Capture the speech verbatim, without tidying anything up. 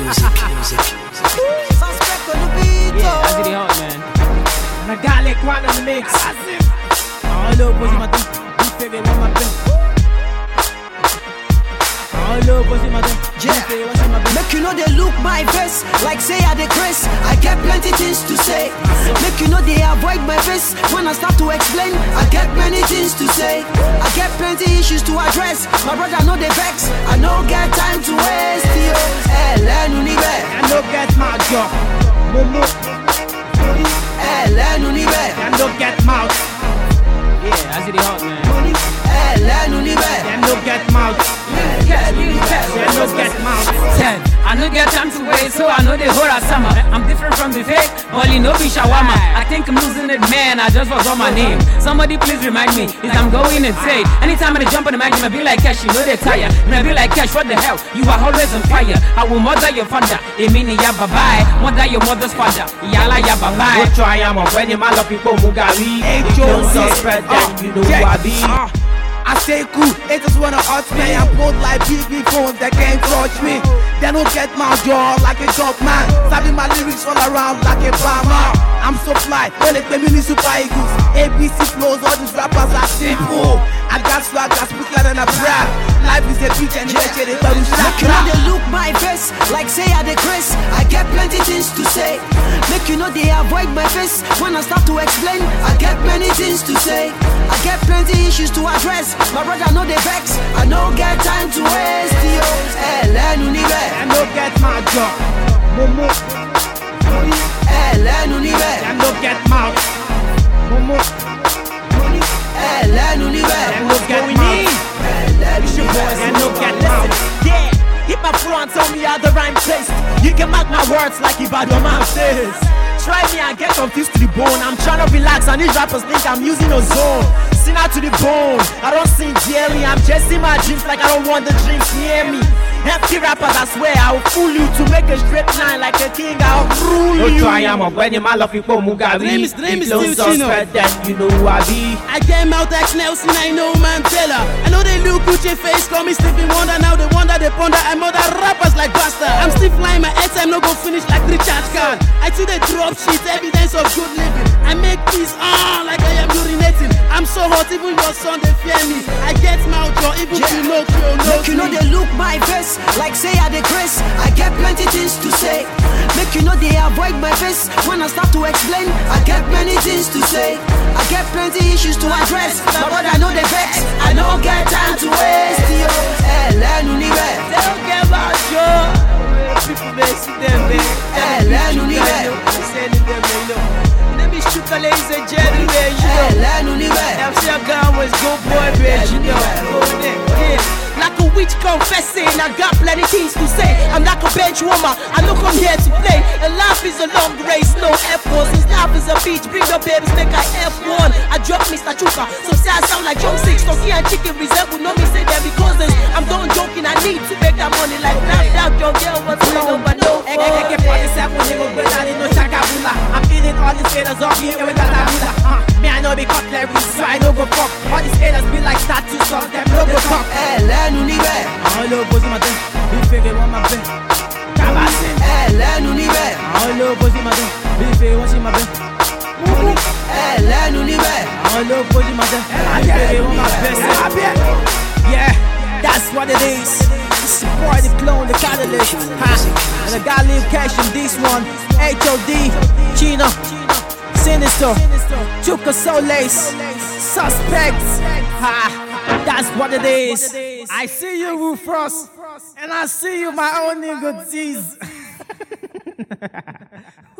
music, music. Suspect on the beat. Yeah, that's the hot, man. And I got like one on the mix. Oh, look, what's in my thing? You figure what my thing. Oh, look, what's in my thing? Yeah, make you know they look my face like say I the Chris. I get plenty things to say. Make you know they avoid my face when I start to explain. I get many things to say. I get plenty issues to address. My brother know the vex. I no get time to waste. Yo, Ellen Unibe. I no get my job. Momo. Ellen Unibe. I no get mouth. Yeah, that's the hot, man. Ellen Unibe. I no get mouth. Ellen Unibe. I no get mouth. Ten. I no get time to wait, so I know the whole of summer. I'm different from the fake, only no be shawarma. I think I'm losing it, man. I just forgot my name. Somebody please remind me, is I'm going insane. Anytime I jump on the mic, I be like Cash, you know they tire. And I be like Cash, what the hell? You are always on fire. I will murder your father. It mean ya bye bye. Murder your mother's father. Yala ya bye bye. Go try am when you man of people mugari. Don't suspect that you know who I be. I stay cool, they just wanna hurt me. I'm both like big big phones that can't touch me. They don't get my jaw like a dog man. Stabbing my lyrics all around like a bomber. I'm so fly, when they play mini super eagles. A B C flows, all these rappers are simple. I got swag, I speak like an rap. Life is a bitch and yeah. They tell you Make you know they look my face like say I the Chris. I get plenty things to say. Make you know they avoid my face when I start to explain. I get many things to say. I get plenty issues to address. My brother know the vex. I no get time to waste. Yo, Ellen Unibe. I no get my job. Momo. Ellen Unibe. I no get mouth. Momo. Ellen Unibe. I no get mouth. It's your boys. I no get mouth. Yeah, hit my flow and tell me how the rhyme taste. You can mark my words like Ibadan man says. Try me and get confused to the bone. I'm trying to relax and these rappers think I'm using a zone. Sinner to the bone, I don't sing daily. I'm chasing my dreams like I don't want the dreams near me. Empty rappers, I swear I will fool you to make a straight line like a king. I'll rule Don't you. try am when you man of people mugari. Dream is- dream is Don't still Chino. suspect that you know who I be. I came out like Nelson, I know Mandela. I know they look Gucci face, call me Stevie Wonder. Now they wonder, they ponder. I'm other rappers like Basta. I'm still flying my head, I'm not gonna finish like Richard Khan. I see they drop shit, evidence of good living. I make peace, ah, like I am urinating. I'm so hot, even your son, they fear me. I get mouth, or even Yeah. Pinocchio knows Make you know me. they look my face like say I the Chris. I get plenty things to say. Make you know they avoid my face when I start to explain. I get many things to say. I get plenty issues to address. My brother know the vex. I don't get time to waste. Yo, Ellen Unibe. They don't care about you. People may see them, man. Ellen Unibe. Sending them, they know. Let me shoot the ladies and gentlemen, you know. Ellen Unibe. M C Gun was go boy, bitch, you know. Go there, yeah. Like a witch confessing, I got plenty things to say. I'm like a bench warmer, I don't come here to play. And life is a long race, no effort. Since life is a beach, bring your babies, make I F one. I drop Mister Chuka, so say I sound like John Six. Turkey and chicken resemble, no me say them because I'm done joking, I need to make that money like that. That your girl was wrong, but no I'm feeling all these haters up here with that abula. Uh, me I know be cutlery, so I no go fuck. All these haters be like statues, so them no go talk. Ellen Unibe. All over my thing, be figure one my thing. Cabasin. Ellen Unibe. All over my thing, be figure one my thing. Ellen Unibe. All over my thing, be figure one my best. Yeah, that's what it is. It's the boy, the clone, the catalyst. Ha. And I got Live Cash in this one. H O D, Chino, Sinister, Chuka Solace, Suspects. Ha. That's what it is. I see you, Rufus, and I see you, my own nigga Z's.